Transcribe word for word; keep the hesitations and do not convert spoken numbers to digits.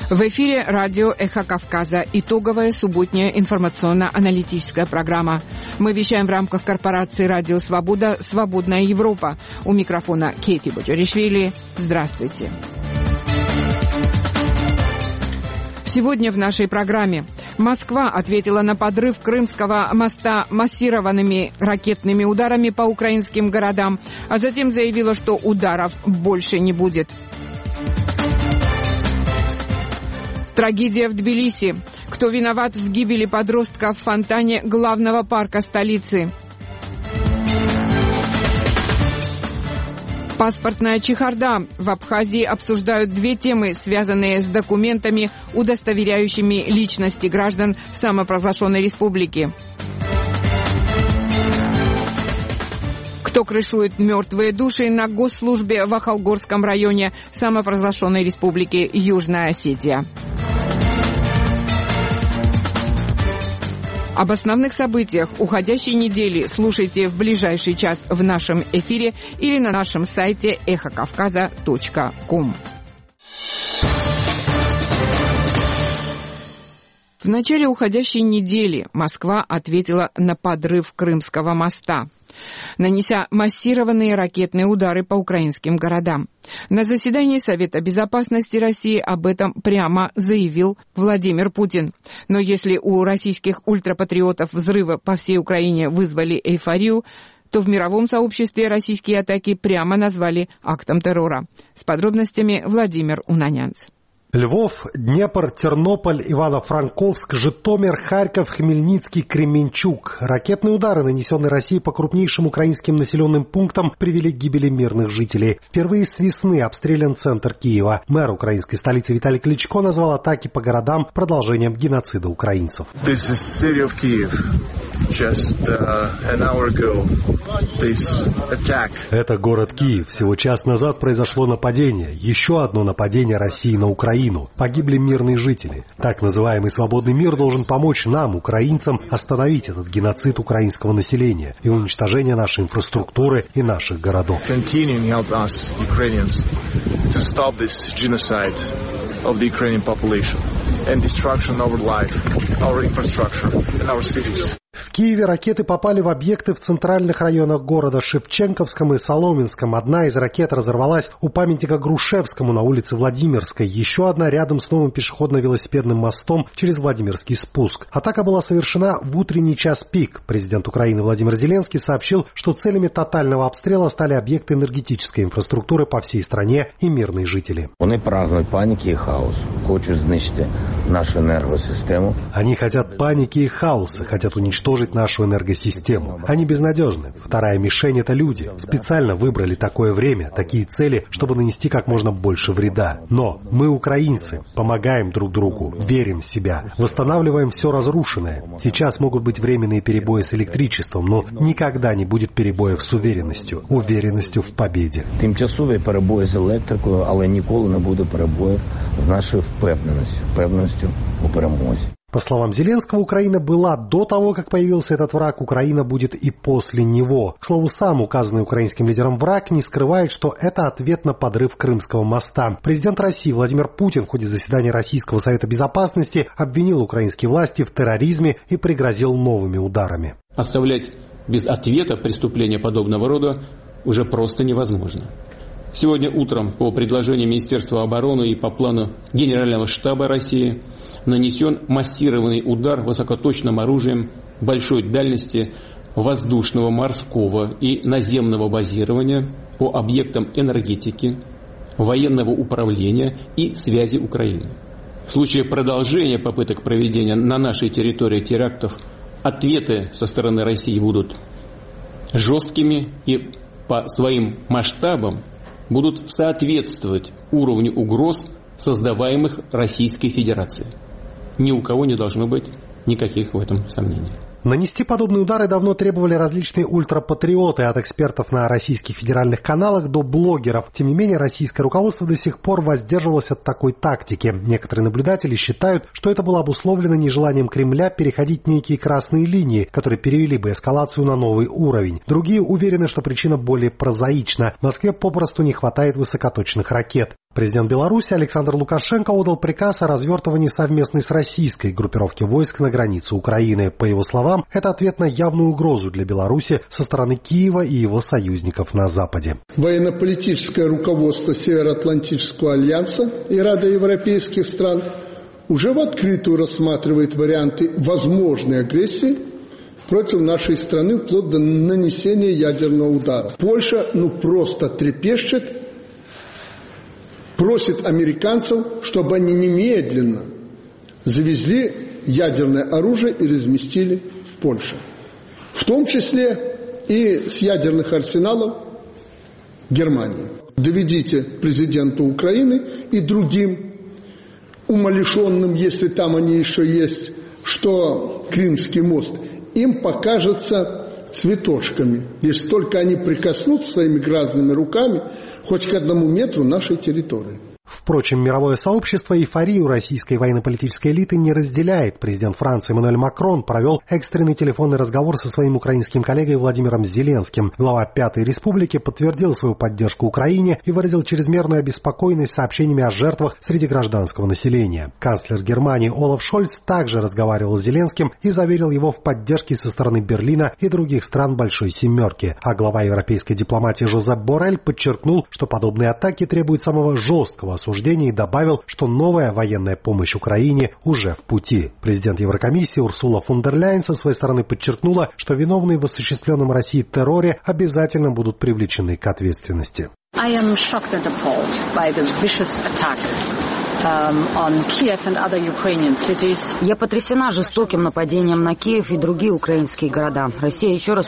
В эфире радио «Эхо Кавказа». Итоговая субботняя информационно-аналитическая программа. Мы вещаем в рамках корпорации «Радио Свобода. Свободная Европа». У микрофона Кейти Боджаришвили. Здравствуйте. Сегодня в нашей программе Москва ответила на подрыв Крымского моста массированными ракетными ударами по украинским городам, а затем заявила, что ударов больше не будет. Трагедия в Тбилиси. Кто виноват в гибели подростка в фонтане главного парка столицы? Паспортная чехарда. В Абхазии обсуждают две темы, связанные с документами, удостоверяющими личности граждан самопровозглашенной республики. Кто крышует мертвые души на госслужбе в Ахалгорском районе самопровозглашенной республики Южная Осетия. Об основных событиях уходящей недели слушайте в ближайший час в нашем эфире или на нашем сайте эхо кавказа точка ком. В начале уходящей недели Москва ответила на подрыв Крымского моста, нанеся массированные ракетные удары по украинским городам. На заседании Совета безопасности России об этом прямо заявил Владимир Путин. Но если у российских ультрапатриотов взрывы по всей Украине вызвали эйфорию, то в мировом сообществе российские атаки прямо назвали актом террора. С подробностями Владимир Унанянц. Львов, Днепр, Тернополь, Ивано-Франковск, Житомир, Харьков, Хмельницкий, Кременчуг. Ракетные удары, нанесенные Россией по крупнейшим украинским населенным пунктам, привели к гибели мирных жителей. Впервые с весны обстрелян центр Киева. Мэр украинской столицы Виталий Кличко назвал атаки по городам продолжением геноцида украинцев. This is city of Kyiv. Just uh, an hour ago, this attack. Это город Киев. Всего час назад произошло нападение. Еще одно нападение России на Украину. Погибли мирные жители. Так называемый свободный мир должен помочь нам, украинцам, остановить этот геноцид украинского населения и уничтожение нашей инфраструктуры и наших городов. Continuing help us, Ukrainians, to stop this genocide of the Ukrainian population and destruction of our life, our infrastructure and our cities. В Киеве ракеты попали в объекты в центральных районах города Шевченковском и Соломенском. Одна из ракет разорвалась у памятника Грушевскому на улице Владимирской. Еще одна рядом с новым пешеходно-велосипедным мостом через Владимирский спуск. Атака была совершена в утренний час пик. Президент Украины Владимир Зеленский сообщил, что целями тотального обстрела стали объекты энергетической инфраструктуры по всей стране и мирные жители. Они прагнуть паники и хаос, хотят знищити нашу энергосистему. Они хотят паники и хаоса, хотят уничтожить нашу энергосистему. Они безнадежны. Вторая мишень — это люди. Специально выбрали такое время, такие цели, чтобы нанести как можно больше вреда. Но мы, украинцы, помогаем друг другу, верим в себя, восстанавливаем все разрушенное. Сейчас могут быть временные перебои с электричеством, но никогда не будет перебоев с уверенностью, уверенностью в победе. Тимчасові перебої з електрикою, але ніколи не буде перебоїв з нашою впевненістю, впевненістю у перемозі. По словам Зеленского, Украина была до того, как появился этот враг, Украина будет и после него. К слову, сам указанный украинским лидером враг не скрывает, что это ответ на подрыв Крымского моста. Президент России Владимир Путин в ходе заседания Российского Совета Безопасности обвинил украинские власти в терроризме и пригрозил новыми ударами. Оставлять без ответа преступления подобного рода уже просто невозможно. Сегодня утром по предложению Министерства обороны и по плану Генерального штаба России нанесен массированный удар высокоточным оружием большой дальности воздушного, морского и наземного базирования по объектам энергетики, военного управления и связи Украины. В случае продолжения попыток проведения на нашей территории терактов ответы со стороны России будут жесткими и по своим масштабам будут соответствовать уровню угроз, создаваемых Российской Федерацией. Ни у кого не должно быть никаких в этом сомнений. Нанести подобные удары давно требовали различные ультрапатриоты, от экспертов на российских федеральных каналах до блогеров. Тем не менее, российское руководство до сих пор воздерживалось от такой тактики. Некоторые наблюдатели считают, что это было обусловлено нежеланием Кремля переходить некие красные линии, которые перевели бы эскалацию на новый уровень. Другие уверены, что причина более прозаична. В Москве попросту не хватает высокоточных ракет. Президент Беларуси Александр Лукашенко отдал приказ о развертывании совместной с российской группировки войск на границе Украины. По его словам, это ответ на явную угрозу для Беларуси со стороны Киева и его союзников на Западе. Военно-политическое руководство Североатлантического альянса и Рада европейских стран уже в открытую рассматривает варианты возможной агрессии против нашей страны вплоть до нанесения ядерного удара. Польша ну просто трепещет, просит американцев, чтобы они немедленно завезли ядерное оружие и разместили в Польше. В том числе и с ядерных арсеналов Германии. Доведите президенту Украины и другим умалишенным, если там они еще есть, что Крымский мост им покажется цветочками, если только они прикоснутся своими грязными руками хоть к одному метру нашей территории. Впрочем, мировое сообщество эйфорию российской военно-политической элиты не разделяет. Президент Франции Эммануэль Макрон провел экстренный телефонный разговор со своим украинским коллегой Владимиром Зеленским. Глава Пятой Республики подтвердил свою поддержку Украине и выразил чрезмерную обеспокоенность сообщениями о жертвах среди гражданского населения. Канцлер Германии Олаф Шольц также разговаривал с Зеленским и заверил его в поддержке со стороны Берлина и других стран Большой Семерки. А глава европейской дипломатии Жозеп Боррель подчеркнул, что подобные атаки требуют самого жесткого осуждения и добавил, что новая военная помощь Украине уже в пути. Президент Еврокомиссии Урсула фон дер Ляйен со своей стороны подчеркнула, что виновные в осуществленном Россией терроре обязательно будут привлечены к ответственности. I am shocked and appalled by the vicious attack. Я потрясена жестоким нападением на Киев и другие украинские города. Россия еще раз